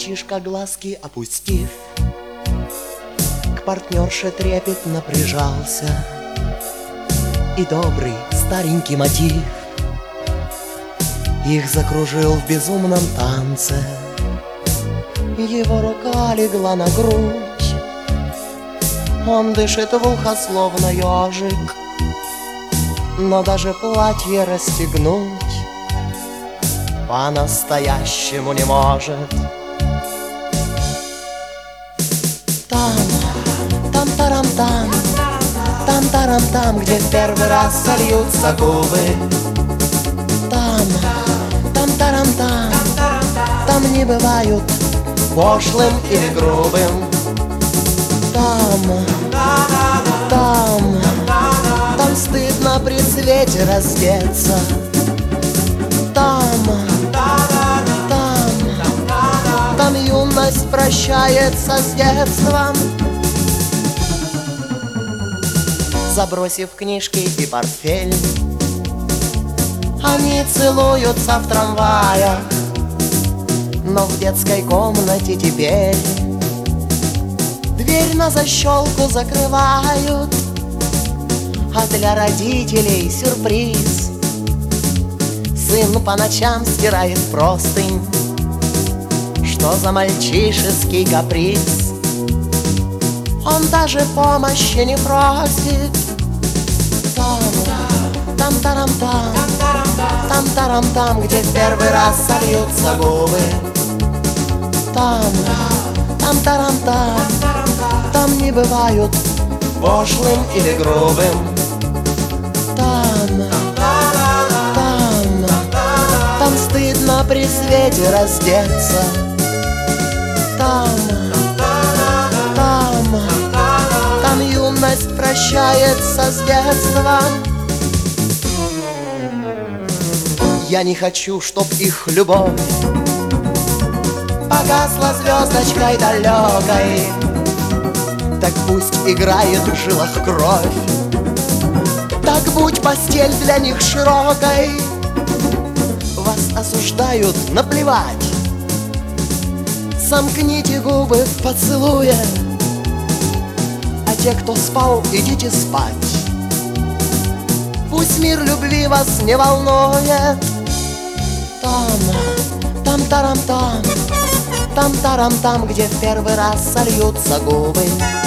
мальчишка, глазки опустив, к партнерше трепетно прижался, и добрый старенький мотив их закружил в безумном танце. Его рука легла на грудь, он дышит в ухо, словно ежик, но даже платье расстегнуть по-настоящему не может. Там-тарам-там, там-тарам-там, где в первый раз сольются губы. Там-тарам-там, там не бывают пошлым или грубым. Там стыдно при свете раздеться. Там юность прощается с детством. Забросив книжки и портфель, они целуются в трамваях, но в детской комнате теперь дверь на защелку закрывают, а для родителей сюрприз. Сын по ночам стирает простынь. Что за мальчишеский каприз? Он даже помощи не просит. Там-тарам-там, там-тарам-там, где в первый раз сольются губы. Там-тарам-там, там не бывают пошлым или грубым. Там стыдно при свете раздеться. Там юность прощается с детством. Я не хочу, чтоб их любовь погасла звездочкой далекой. Так пусть играет в жилах кровь, так будь постель для них широкой. Вас осуждают, наплевать, сомкните губы в поцелуе, а те, кто спал, идите спать. Пусть мир любви вас не волнует. Там-тарам-там, там-тарам-там, где в первый раз сольются губы.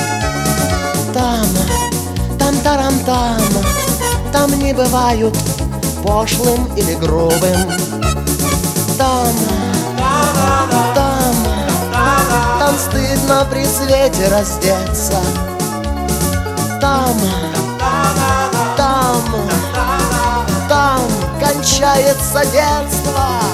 Там-тарам-там, там не бывают пошлым или грубым. Там стыдно при свете раздеться. Там кончается детство.